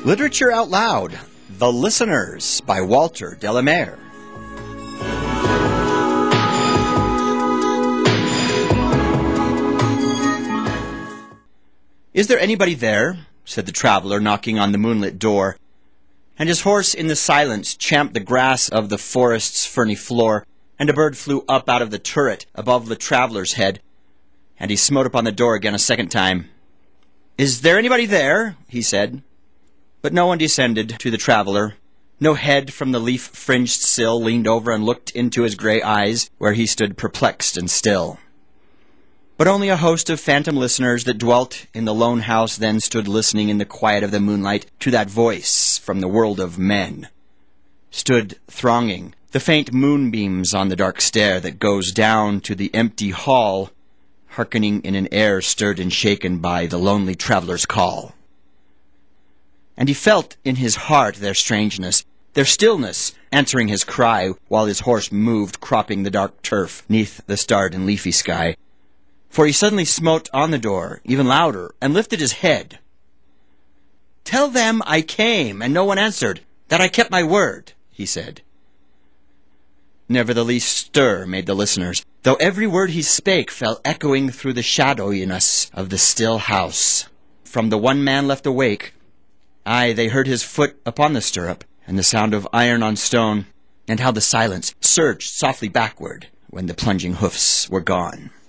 Literature Out Loud, The Listeners by Walter Delamere. "Is there anybody there?" said the traveler, knocking on the moonlit door. And his horse in the silence champed the grass of the forest's ferny floor, and a bird flew up out of the turret above the traveler's head, and he smote upon the door again a second time. "Is there anybody there?" he said. But no one descended to the traveler. No head from the leaf-fringed sill leaned over and looked into his gray eyes, where he stood perplexed and still. But only a host of phantom listeners that dwelt in the lone house then stood listening in the quiet of the moonlight to that voice from the world of men. Stood thronging, the faint moonbeams on the dark stair that goes down to the empty hall, hearkening in an air stirred and shaken by the lonely traveler's call. And he felt in his heart their strangeness, their stillness, answering his cry, while his horse moved, cropping the dark turf neath the starred and leafy sky. For he suddenly smote on the door, even louder, and lifted his head. "Tell them I came, and no one answered, that I kept my word," he said. Never the least stir made the listeners, though every word he spake fell echoing through the shadowiness of the still house. From the one man left awake, aye, they heard his foot upon the stirrup, and the sound of iron on stone, and how the silence surged softly backward when the plunging hoofs were gone.